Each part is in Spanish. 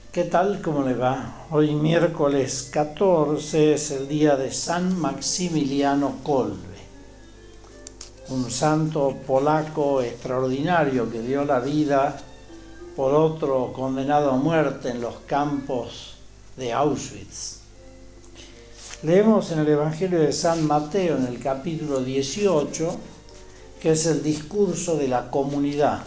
¿Qué tal? ¿Cómo le va? Hoy miércoles 14 es el día de San Maximiliano Kolbe, un santo polaco extraordinario que dio la vida por otro condenado a muerte en los campos de Auschwitz. Leemos en el Evangelio de San Mateo, en el capítulo 18, que es el discurso de la comunidad.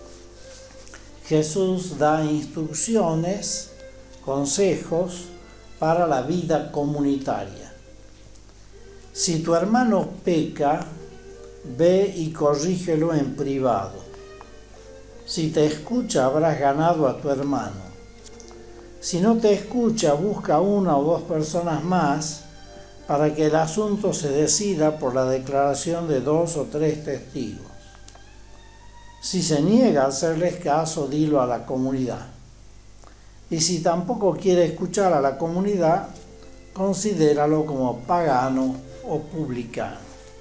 Jesús da instrucciones, consejos para la vida comunitaria. Si tu hermano peca, ve y corrígelo en privado. Si te escucha, habrás ganado a tu hermano. Si no te escucha, busca una o dos personas más para que el asunto se decida por la declaración de 2 o 3 testigos. Si se niega a hacerles caso, dilo a la comunidad. Y si tampoco quiere escuchar a la comunidad, considéralo como pagano o publicano.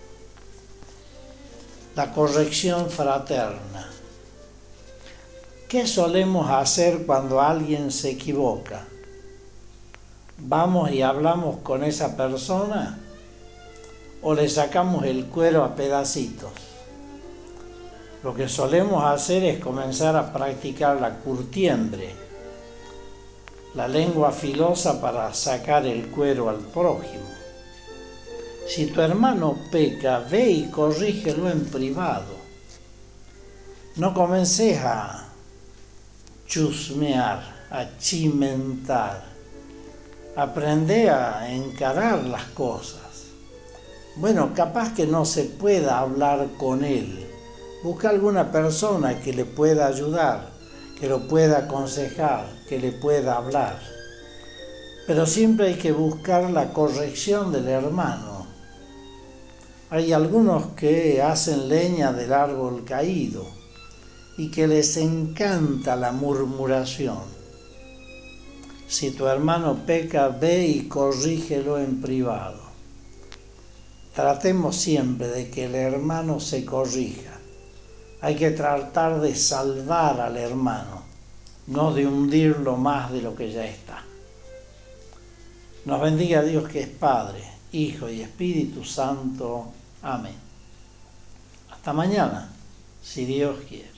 La corrección fraterna. ¿Qué solemos hacer cuando alguien se equivoca? ¿Vamos y hablamos con esa persona o le sacamos el cuero a pedacitos? Lo que solemos hacer es comenzar a practicar la curtiembre, la lengua filosa para sacar el cuero al prójimo. Si tu hermano peca, ve y corrígelo en privado. No comences a chusmear, a chimentar. Aprende a encarar las cosas. Bueno, capaz que no se pueda hablar con él. Busca alguna persona que le pueda ayudar, que lo pueda aconsejar, que le pueda hablar. Pero siempre hay que buscar la corrección del hermano. Hay algunos que hacen leña del árbol caído y que les encanta la murmuración. Si tu hermano peca, ve y corrígelo en privado. Tratemos siempre de que el hermano se corrija. Hay que tratar de salvar al hermano, no de hundirlo más de lo que ya está. Nos bendiga Dios, que es Padre, Hijo y Espíritu Santo. Amén. Hasta mañana, si Dios quiere.